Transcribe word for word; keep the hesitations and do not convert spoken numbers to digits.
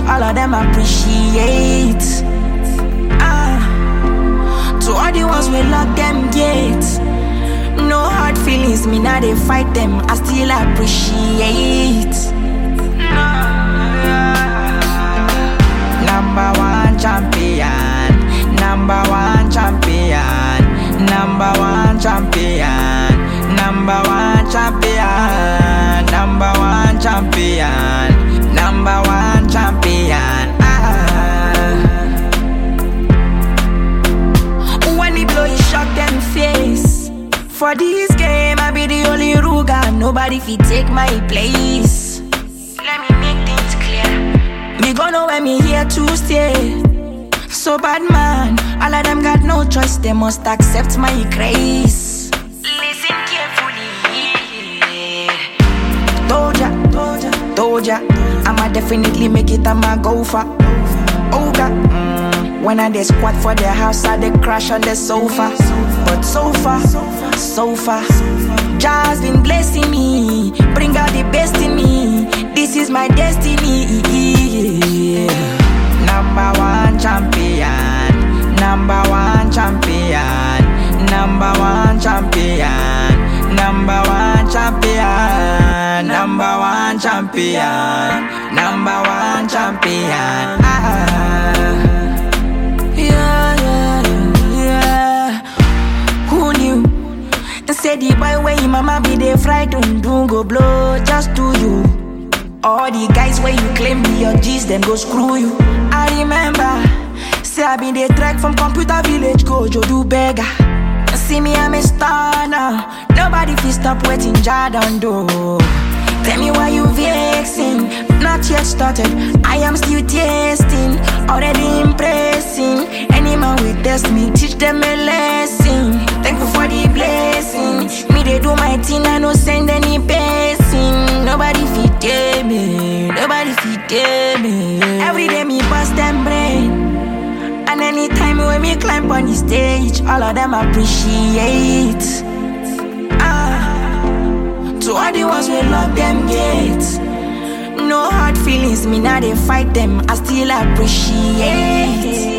all of them appreciate. Ah, to all the ones we lock them gates. No hard feelings, me now they fight them, I still appreciate. Number one champion, number one champion, number one champion, number one champion, number one champion, number one champion. Ah. When it blow, you shock them face. For this game, I be the only Ruger. Nobody fit take my place. Let me make things clear. Me gonna when me here to stay. So bad man, all of them got no choice. They must accept my grace. Listen carefully. Doja, Doja, Doja. I'ma definitely make it. I'ma go for Oga. Mm. When I dey squat for the house, I dey crash on the sofa. But so far, so far, Jah's been blessing me. Bring out the best in me. This is my destiny. Number one champion, number one champion, number one champion, number one champion, number one champion, number one champion. Ah. Yeah, yeah, yeah. Who knew? They say the boy where your mama be there frightened, don't go blow just to you. All the guys where you claim be your G's, them go screw you. I remember, say I been the track from Computer Village, go do beggar. See me, I'm a star now. Nobody feel stop waiting, Jordan do. Tell me why you vexing. Not yet started, I am still tasting. Already impressing. Any man will test me, teach them a lesson. Thankful for the blessing. Me they do my thing, I no send any passing. Nobody fit tell me, nobody fit tell me. Every day me bust them brain. And anytime when me climb on the stage, all of them appreciate. Ah, to all the ones we lock them gates. No hard feelings, me now they fight them, I still appreciate.